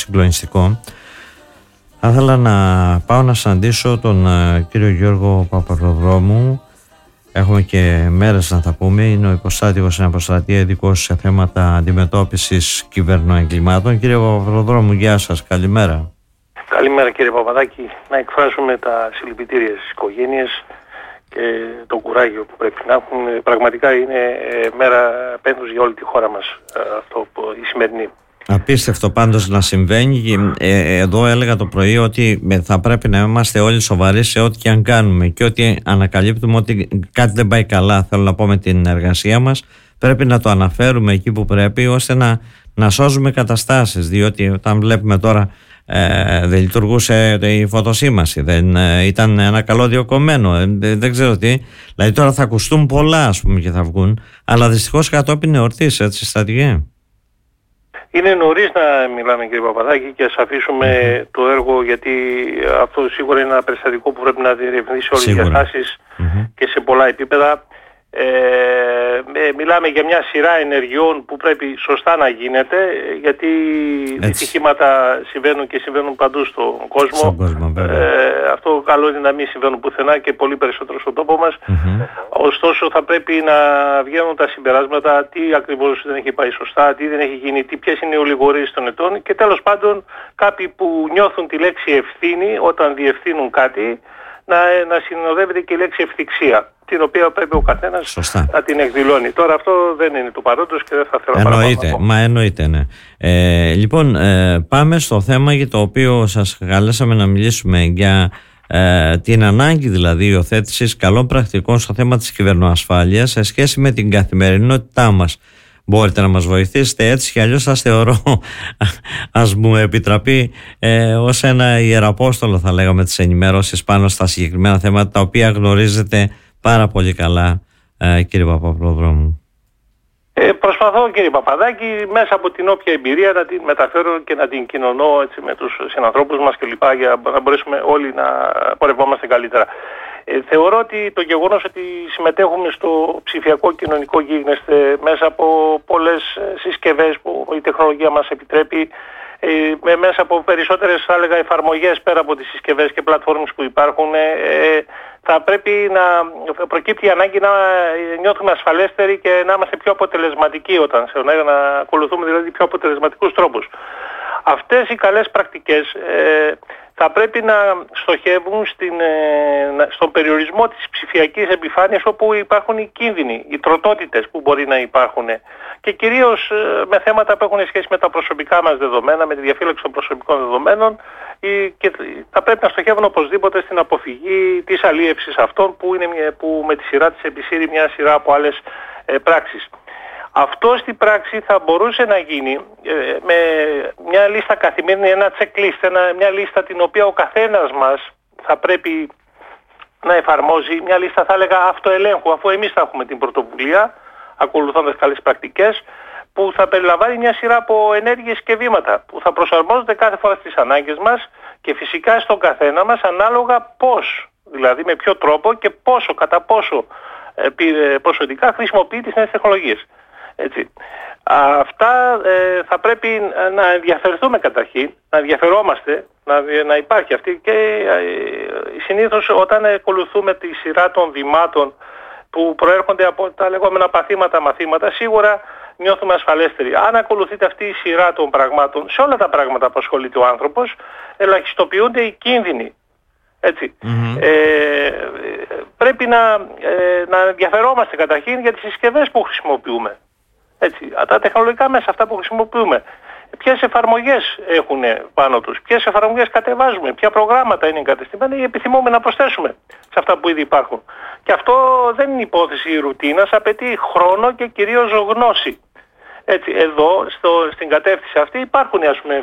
συγκλονιστικό. Θα ήθελα να πάω να συναντήσω τον κύριο Γιώργο Παπαδρόμου. Έχουμε και μέρες να τα πούμε. Είναι ο υποστάτηγος στην αποστρατεία, ειδικός σε θέματα αντιμετώπισης κυβερνοεγκλημάτων. Κύριε Παπαδρόμου, γεια σας, καλημέρα. Καλημέρα κύριε Παπαδάκη. Να εκφράσουμε τα συλληπιτήρια στις οικογένειες και το κουράγιο που πρέπει να έχουν. Πραγματικά είναι μέρα πένθους για όλη τη χώρα μας αυτό η σημερινή. Απίστευτο πάντως να συμβαίνει. Εδώ έλεγα το πρωί ότι θα πρέπει να είμαστε όλοι σοβαροί σε ό,τι και αν κάνουμε, και ότι ανακαλύπτουμε ότι κάτι δεν πάει καλά, θέλω να πω, με την εργασία μας, πρέπει να το αναφέρουμε εκεί που πρέπει, ώστε να σώζουμε καταστάσεις. Διότι όταν βλέπουμε τώρα δεν λειτουργούσε η φωτοσήμαση, δεν ήταν ένα καλώδιο κομμένο, δεν ξέρω τι, δηλαδή τώρα θα ακουστούν πολλά, ας πούμε, και θα βγουν, αλλά δυστυχώς κατόπιν εορτής, έτσι, στρατηγέ. Είναι νωρίς να μιλάμε κύριε Παπαδάκη και ας αφήσουμε το έργο, γιατί αυτό σίγουρα είναι ένα περιστατικό που πρέπει να διερευνήσει όλες τις διαστάσεις και σε πολλά επίπεδα. Μιλάμε για μια σειρά ενεργειών που πρέπει σωστά να γίνεται, γιατί δυστυχήματα συμβαίνουν και συμβαίνουν παντού στον κόσμο. Αυτό καλό είναι να μην συμβαίνουν πουθενά και πολύ περισσότερο στον τόπο μας. Ωστόσο θα πρέπει να βγαίνουν τα συμπεράσματα, τι ακριβώς δεν έχει πάει σωστά, τι δεν έχει γίνει, ποιες είναι οι ολιγορίες των ετών, και τέλος πάντων κάποιοι που νιώθουν τη λέξη ευθύνη όταν διευθύνουν κάτι, να συνοδεύεται και η λέξη ευθυξία, την οποία πρέπει ο καθένας να την εκδηλώνει. Τώρα αυτό δεν είναι του παρόντος και δεν θα θέλω παραπάνω. Εννοείται, ναι. Λοιπόν, πάμε στο θέμα για το οποίο σας καλέσαμε να μιλήσουμε, για την ανάγκη δηλαδή υιοθέτησης καλών πρακτικών στο θέμα της κυβερνοασφάλειας σε σχέση με την καθημερινότητά μας. Μπορείτε να μας βοηθήσετε? Έτσι κι αλλιώς σας θεωρώ, ας μου επιτραπεί, ως ένα ιεραπόστολο, θα λέγαμε, της ενημέρωσης πάνω στα συγκεκριμένα θέματα, τα οποία γνωρίζετε πάρα πολύ καλά, κύριε Παπαδρόμου. Προσπαθώ κύριε Παπαδάκη, μέσα από την όποια εμπειρία, να την μεταφέρω και να την κοινωνώ, έτσι, με τους συνανθρώπους μας κλπ, για να μπορέσουμε όλοι να πορευόμαστε καλύτερα. Θεωρώ ότι το γεγονός ότι συμμετέχουμε στο ψηφιακό κοινωνικό γίγνεσθε μέσα από πολλές συσκευές που η τεχνολογία μας επιτρέπει, μέσα από περισσότερες, θα έλεγα, εφαρμογές πέρα από τις συσκευές και πλατφόρμες που υπάρχουν, θα πρέπει να προκύπτει η ανάγκη να νιώθουμε ασφαλέστεροι και να είμαστε πιο αποτελεσματικοί να ακολουθούμε δηλαδή πιο αποτελεσματικούς τρόπους. Αυτές οι καλές πρακτικές θα πρέπει να στοχεύουν στον περιορισμό της ψηφιακής επιφάνειας, όπου υπάρχουν οι κίνδυνοι, οι τροτότητες που μπορεί να υπάρχουν, και κυρίως με θέματα που έχουν σχέση με τα προσωπικά μας δεδομένα, με τη διαφύλαξη των προσωπικών δεδομένων, και θα πρέπει να στοχεύουν οπωσδήποτε στην αποφυγή της αλίευσης αυτών, που με τη σειρά της επισύρει μια σειρά από άλλες πράξεις. Αυτό στην πράξη θα μπορούσε να γίνει με μια λίστα καθημερινή, ένα checklist, μια λίστα την οποία ο καθένας μας θα πρέπει να εφαρμόζει, μια λίστα, θα έλεγα, αυτοελέγχου, αφού εμείς θα έχουμε την πρωτοβουλία, ακολουθώντας καλές πρακτικές, που θα περιλαμβάνει μια σειρά από ενέργειες και βήματα που θα προσαρμόζονται κάθε φορά στις ανάγκες μας και φυσικά στον καθένα μας, ανάλογα πώς, δηλαδή με ποιο τρόπο και κατά πόσο ποσοτικά χρησιμοποιεί τις νέες τεχνολογίες. Έτσι. Αυτά θα πρέπει να ενδιαφερθούμε καταρχήν, να ενδιαφερόμαστε, να υπάρχει αυτή, και συνήθως όταν ακολουθούμε τη σειρά των βημάτων που προέρχονται από τα λεγόμενα μαθήματα, σίγουρα νιώθουμε ασφαλέστεροι. Αν ακολουθείται αυτή η σειρά των πραγμάτων, σε όλα τα πράγματα που ασχολείται ο άνθρωπος, ελαχιστοποιούνται οι κίνδυνοι. Έτσι. Πρέπει να ενδιαφερόμαστε καταρχήν για τις συσκευές που χρησιμοποιούμε. Έτσι, τα τεχνολογικά μέσα αυτά που χρησιμοποιούμε. Ποιες εφαρμογές έχουν πάνω τους, ποιες εφαρμογές κατεβάζουμε, ποια προγράμματα είναι εγκατεστημένα ή επιθυμούμε να προσθέσουμε σε αυτά που ήδη υπάρχουν. Και αυτό δεν είναι υπόθεση ρουτίνας, απαιτεί χρόνο και κυρίως γνώση. Έτσι, εδώ, στην κατεύθυνση αυτή υπάρχουν, ας πούμε,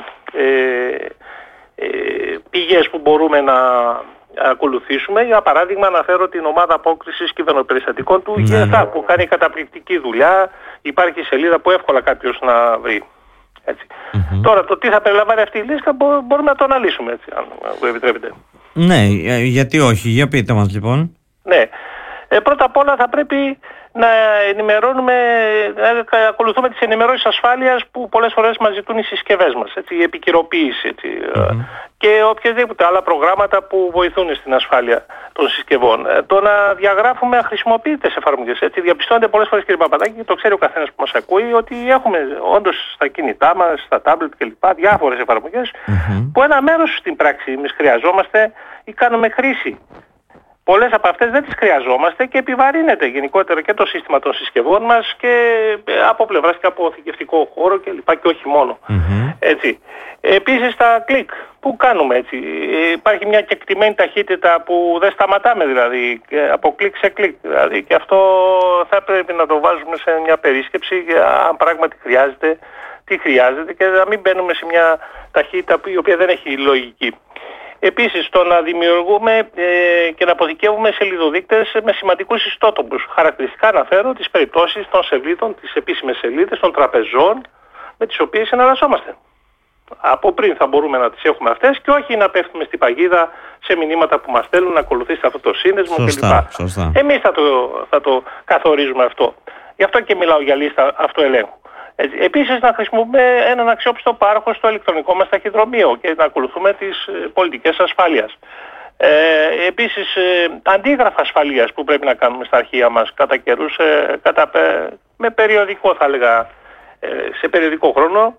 πηγές που μπορούμε να ακολουθήσουμε. Για παράδειγμα, αναφέρω την ομάδα απόκρισης κυβερνοπεριστατικών του ΓΕΘΑ, που κάνει καταπληκτική δουλειά. Υπάρχει σελίδα που εύκολα κάποιος να βρει. Έτσι. Τώρα, το τι θα περιλαμβάνει αυτή η λίστα μπορούμε να το αναλύσουμε, έτσι, αν μου επιτρέπετε. Ναι, γιατί όχι, για πείτε μας λοιπόν. Ναι. Πρώτα απ' όλα θα πρέπει να ενημερώνουμε, να ακολουθούμε τις ενημερώσεις ασφάλειας που πολλές φορές μας ζητούν οι συσκευές μας, έτσι, η επικαιροποίηση, έτσι, και οποιαδήποτε άλλα προγράμματα που βοηθούν στην ασφάλεια των συσκευών. Το να διαγράφουμε αχρησιμοποιητές εφαρμογές, έτσι, διαπιστώνεται πολλές φορές, κύριε Παπαδάκη, και το ξέρει ο καθένας που μας ακούει, ότι έχουμε όντως στα κινητά μας, στα τάμπλετ κλπ. Διάφορες εφαρμογές που ένα μέρος στην πράξη εμείς χρειαζόμαστε ή κάνουμε χρήση. Πολλές από αυτές δεν τις χρειαζόμαστε και επιβαρύνεται γενικότερα και το σύστημα των συσκευών μας και από πλευράς και από θηκευτικό χώρο και λοιπά, και όχι μόνο. Έτσι. Επίσης τα κλικ που κάνουμε, έτσι. Υπάρχει μια κεκτημένη ταχύτητα που δεν σταματάμε, δηλαδή από κλικ σε κλικ, δηλαδή, και αυτό θα πρέπει να το βάζουμε σε μια περίσκεψη για αν πράγματι χρειάζεται, τι χρειάζεται, και να μην μπαίνουμε σε μια ταχύτητα η οποία δεν έχει λογική. Επίσης, το να δημιουργούμε και να αποθηκεύουμε σελιδοδείκτες με σημαντικούς ιστότοπους. Χαρακτηριστικά αναφέρω τις περιπτώσεις των σελίδων, τις επίσημες σελίδες των τραπεζών με τις οποίες συναλλασσόμαστε. Από πριν θα μπορούμε να τις έχουμε αυτές και όχι να πέφτουμε στην παγίδα σε μηνύματα που μας στέλνουν, να ακολουθήσετε αυτό το σύνδεσμο κλπ. Εμείς θα το καθορίζουμε αυτό. Γι' αυτό και μιλάω για λίστα αυτοελέγχου. Επίσης, να χρησιμοποιούμε έναν αξιόπιστο πάροχο στο ηλεκτρονικό μας ταχυδρομείο και να ακολουθούμε τις πολιτικές ασφάλειας. Επίσης, αντίγραφα ασφαλείας που πρέπει να κάνουμε στα αρχεία μας κατά καιρούς, με περιοδικό, θα έλεγα, σε περιοδικό χρόνο,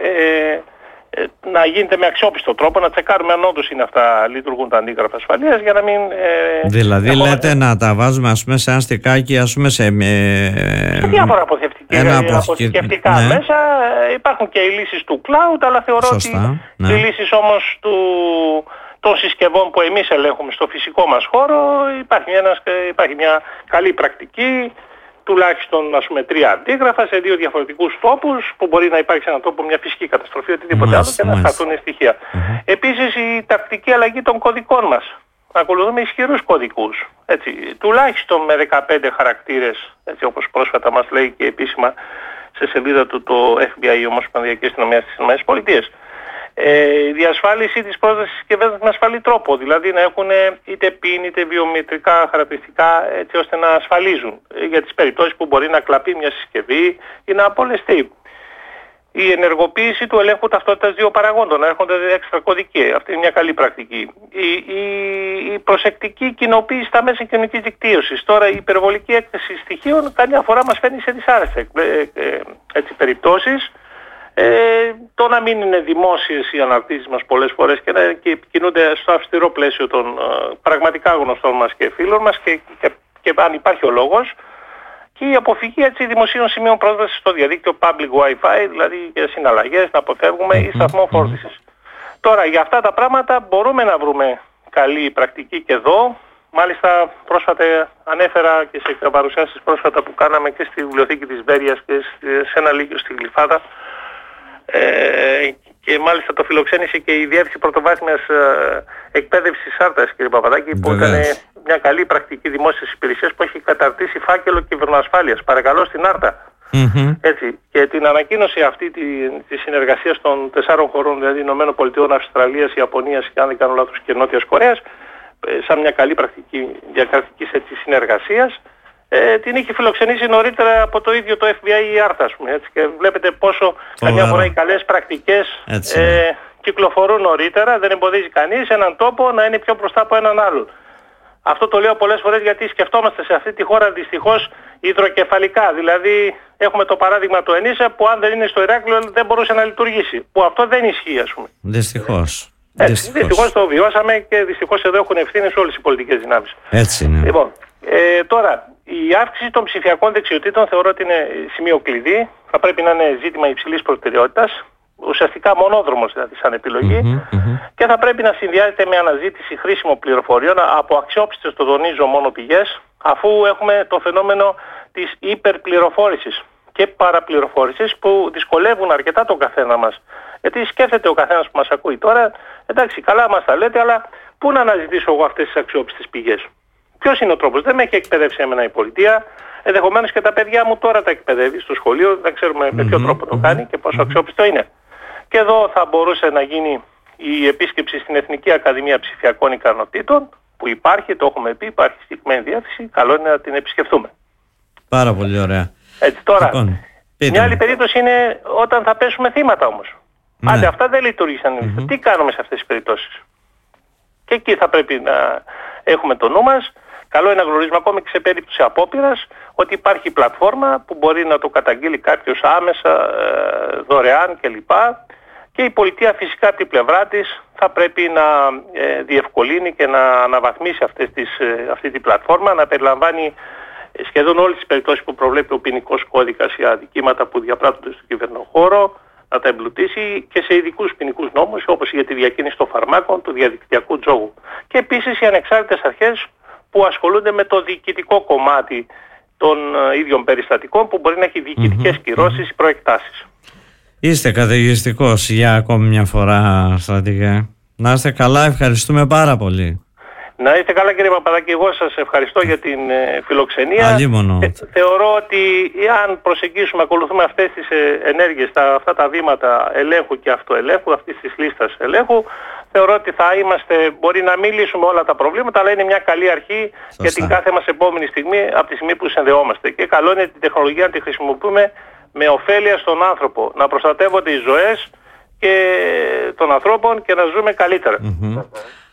να γίνεται με αξιόπιστο τρόπο, να τσεκάρουμε αν όντως είναι αυτά, λειτουργούν τα αντίγραφα ασφαλείας, για να μην... δηλαδή λέτε να τα βάζουμε, ας πούμε, σε ένα στικάκι, ας πούμε, σε διάφορα αποθηκευτικά μέσα. Υπάρχουν και οι λύσεις του cloud, αλλά θεωρώ ότι οι λύσεις όμως των συσκευών που εμείς ελέγχουμε στο φυσικό μας χώρο, υπάρχει μια καλή πρακτική, τουλάχιστον, ας πούμε, 3 αντίγραφα σε 2 διαφορετικούς τόπους, που μπορεί να υπάρχει σε έναν τόπο μια φυσική καταστροφή, οτιδήποτε άλλο, και να σταθούν στοιχεία. Επίσης, η τακτική αλλαγή των κωδικών μας. Να ακολουθούμε ισχυρούς κωδικούς, έτσι, τουλάχιστον με 15 χαρακτήρες, έτσι, όπως πρόσφατα μας λέει και επίσημα σε σελίδα του το FBI, η Ομοσπονδιακή Αστυνομία στις ΗΠΑ. Η διασφάλιση της πρόσβασης στις συσκευές με ασφαλή τρόπο, δηλαδή να έχουν είτε PIN είτε βιομετρικά χαρακτηριστικά, έτσι ώστε να ασφαλίζουν για τις περιπτώσεις που μπορεί να κλαπεί μια συσκευή ή να απολεστεί. Η ενεργοποίηση του ελέγχου ταυτότητας 2 παραγόντων, να έρχονται έξτρα κωδικοί. Αυτή είναι μια καλή πρακτική. Η προσεκτική κοινοποίηση στα μέσα κοινωνικής δικτύωσης. Τώρα, η υπερβολική έκθεση στοιχείων καμιά φορά μας φέρνει σε δυσάρεστες περιπτώσεις. Το να μην είναι δημόσιες οι αναρτήσεις μας πολλές φορές και επικοινούνται στο αυστηρό πλαίσιο των πραγματικά γνωστών μας και φίλων μας και αν υπάρχει ο λόγος, και η αποφυγή, έτσι, δημοσίων σημείων πρόσβασης στο διαδίκτυο public Wi-Fi, δηλαδή για συναλλαγές, να αποφεύγουμε, ή σταθμό φόρτισης. Τώρα, για αυτά τα πράγματα μπορούμε να βρούμε καλή πρακτική και εδώ. Μάλιστα, πρόσφατα ανέφερα και σε παρουσιάσεις πρόσφατα που κάναμε και στη βιβλιοθήκη της Βέρειας και σε ένα λύκειο στη Γλυφάδα, και μάλιστα το φιλοξένησε και η Διεύθυνση Πρωτοβάθμιας Εκπαίδευσης Άρτας, κύριε Παπαδάκη, που έκανε μια καλή πρακτική δημόσιας υπηρεσίας, που έχει καταρτήσει φάκελο κυβερνοασφάλειας. Παρακαλώ, στην Άρτα. Έτσι, και την ανακοίνωση αυτή της συνεργασίας των 4 χωρών, δηλαδή Ηνωμένων Πολιτειών, Αυστραλίας, Ιαπωνίας και, αν δεν κάνω λάθος, και Νότιας Κορέας, σαν μια καλή πρακτική διακρατικής, έτσι, συνεργασίας, την είχε φιλοξενήσει νωρίτερα από το ίδιο το FBI η Άρτα, ας πούμε, έτσι, και βλέπετε πόσο καμιά φορά οι καλές πρακτικές κυκλοφορούν νωρίτερα, δεν εμποδίζει κανείς έναν τόπο να είναι πιο μπροστά από έναν άλλον. Αυτό το λέω πολλές φορές γιατί σκεφτόμαστε σε αυτή τη χώρα δυστυχώς υδροκεφαλικά. Δηλαδή έχουμε το παράδειγμα του ΕΝΙΣΑ που αν δεν είναι στο Ηράκλειο δεν μπορούσε να λειτουργήσει. Που αυτό δεν ισχύει, ας πούμε. Δυστυχώς. Δυστυχώς το βιώσαμε και δυστυχώς εδώ έχουν ευθύνες όλες οι πολιτικές δυνάμεις. Έτσι είναι. Λοιπόν, τώρα η αύξηση των ψηφιακών δεξιοτήτων θεωρώ ότι είναι σημείο κλειδί. Θα πρέπει να είναι ζήτημα υψηλής προτεραιότητας. Ουσιαστικά μονόδρομος, δηλαδή, σαν επιλογή, και θα πρέπει να συνδυάζεται με αναζήτηση χρήσιμων πληροφοριών από αξιόπιστες, το τονίζω, μόνο πηγές, αφού έχουμε το φαινόμενο της υπερπληροφόρησης και παραπληροφόρησης που δυσκολεύουν αρκετά τον καθένα μας. Γιατί σκέφτεται ο καθένας που μας ακούει τώρα, εντάξει, καλά μας τα λέτε, αλλά πού να αναζητήσω εγώ αυτές τις αξιόπιστες πηγές? Ποιος είναι ο τρόπος? Δεν με έχει εκπαιδεύσει εμένα η πολιτεία. Ενδεχομένως και τα παιδιά μου τώρα τα εκπαιδεύει στο σχολείο, δεν ξέρουμε με ποιο τρόπο το κάνει και πόσο αξιόπιστο είναι. Και εδώ θα μπορούσε να γίνει η επίσκεψη στην Εθνική Ακαδημία Ψηφιακών Ικανοτήτων, που υπάρχει, το έχουμε πει, υπάρχει συγκεκριμένη διεύθυνση, καλό είναι να την επισκεφτούμε. Πάρα πολύ ωραία. Έτσι, τώρα, Λοιπόν, μια άλλη περίπτωση είναι όταν θα πέσουμε θύματα όμως. Ναι. Άντε αυτά δεν λειτουργήσαν. Τι κάνουμε σε αυτές τις περιπτώσεις? Και εκεί θα πρέπει να έχουμε το νου μας. Καλό είναι να γνωρίζουμε ακόμη και σε περίπτωση απόπειρας ότι υπάρχει πλατφόρμα που μπορεί να το καταγγείλει κάποιος άμεσα, δωρεάν κλπ. Και η πολιτεία φυσικά από την πλευρά της θα πρέπει να διευκολύνει και να αναβαθμίσει αυτή την πλατφόρμα, να περιλαμβάνει σχεδόν όλες τις περιπτώσεις που προβλέπει ο ποινικός κώδικας για αδικήματα που διαπράττονται στον κυβερνοχώρο, να τα εμπλουτίσει και σε ειδικούς ποινικούς νόμους όπως για τη διακίνηση των φαρμάκων, του διαδικτυακού τζόγου. Και επίσης οι ανεξάρτητες αρχές που ασχολούνται με το διοικητικό κομμάτι των ίδιων περιστατικών που μπορεί να έχει διοικητικές κυρώσεις ή προεκτάσεις. Είστε καταιγιστικός για ακόμη μια φορά, στρατηγέ. Να είστε καλά, ευχαριστούμε πάρα πολύ. Να είστε καλά κύριε Παπαδάκη, εγώ σας ευχαριστώ για την φιλοξενία. Αλίμονο. Θεωρώ ότι αν προσεγγίσουμε, ακολουθούμε αυτές τις ενέργειες, αυτά τα βήματα ελέγχου και αυτοελέγχου, αυτής της λίστας ελέγχου, θεωρώ ότι θα είμαστε, μπορεί να μην λύσουμε όλα τα προβλήματα, αλλά είναι μια καλή αρχή για την κάθε μας επόμενη στιγμή, από τη στιγμή που συνδεόμαστε. Και καλό είναι την τεχνολογία να τη χρησιμοποιούμε με ωφέλεια στον άνθρωπο, να προστατεύονται οι ζωές και των ανθρώπων και να ζούμε καλύτερα.